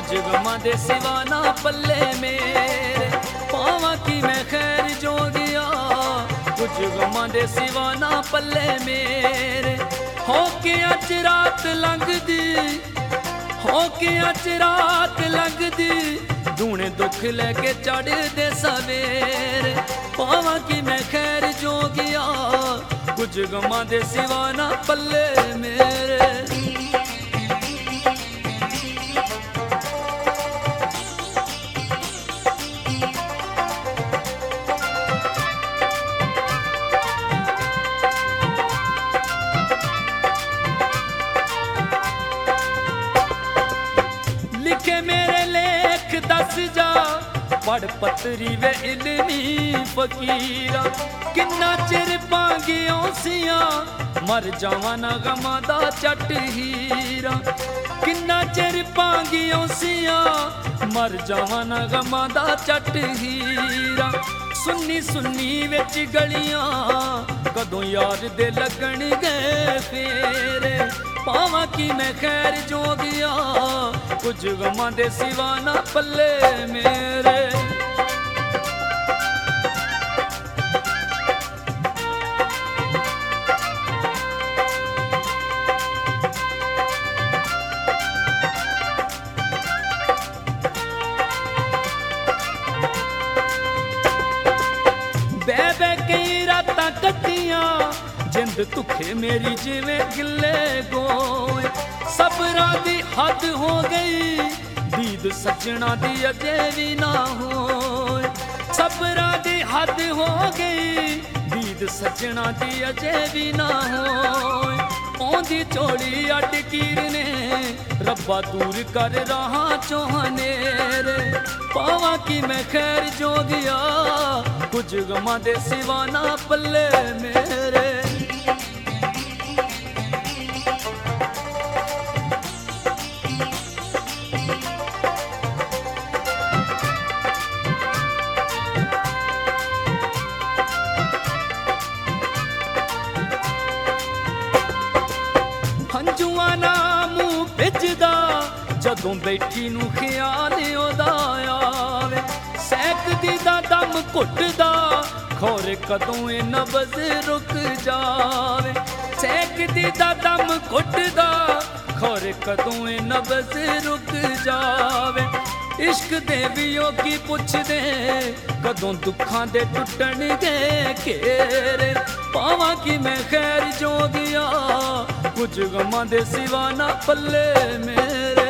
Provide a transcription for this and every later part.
कुछ गमां दे सिवा ना पल्ले मेरे, पावां की मैं खैर जोगिया, कुछ गमां दे सिवा ना पल्ले मेरे। हो के अज रात लंघदी, हो के अज रात लंघदी, दूने दुख लेके चढ़ दे सवेरे, पावां की मैं खैर जोगिया, कुछ गमां दे सिवा ना पल्ले मेरे। लिखे मेरे लेख दस जा, पढ़ पतरी वे इल्मी फकीरा, किन्ना चिर पांगियों सिया, मर जावां ना गमां दा चट हीरा। किन्ना चिर पांगियों सिया, मर जावां ना गमां दा चट हीरा। सुन्नी सुन्नी विच गलियां, कदों यार दे लगन गए फेरे, पावां की मैं खैर जोगिया, कुछ गमां दे सिवा ना पल्ले मेरे। बह कई रातां कट्टियां, जिंद तुखे मेरी जिवें गिले गोए, सबरां दी हद हो गई, दीद सजना दी अजे भी ना होए। सबरां दी हद हो गई, दीद सजना दी अजे भी ना होए। औंदी चोली अड कीरने, रब्बा दूर कर रहा चौहनेरे, पावां की मैं खैर जोगिया, कुछ गमां दे सिवा ना पल्ले मेरे। हंजुआं ना मूंह भिजदा, जदों बैठी नूं ख्याल ओदा आवे, सैकदी दा दम घुटदा, खौरे कदों ए नबज़ रुक जावे। सैकदी दा दम घुटदा, खौरे कदों ए नबज़ रुक जावे। इश्क दे वियोगी पुछदे, कदों दुखां दे टुटण दे घेरे, पावां की मैं खैर जोगिया, कुछ गमां दे सिवा ना पल्ले मेरे।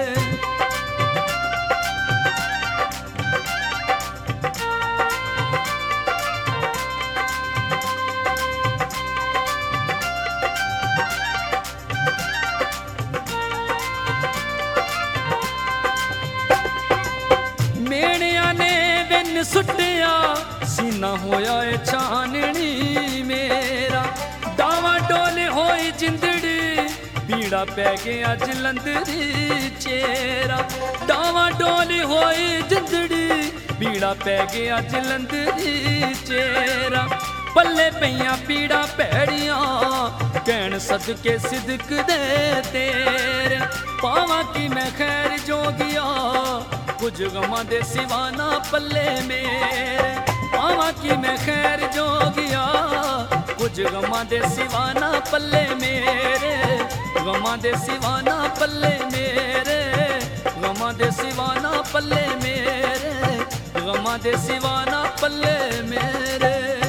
मेणिया ने विन सुटिया, सीना होया ए छाननी मेरा, डावा डोल होई जिंदड़ी, पीड़ा पै गया जलंधरी चेरा। डावा डोल होई जिंदड़ी, पीड़ा पै गया जलंधरी चेरा। पल्ले पईयां पीड़ा भैड़ियां, कहण सदके सिदक दे तेरे, पावां की मैं खैर जोगिया, कुछ गमां दे सिवा ना पल्ले मेरे। पावां की मैं खैर जोगिया, कुछ गमां दे सिवा ना पल्ले मेरे, गमां दे सिवा ना पल्ले मेरे, गमां दे सिवा ना पल्ले मेरे, गमां दे सिवा ना पल्ले मेरे।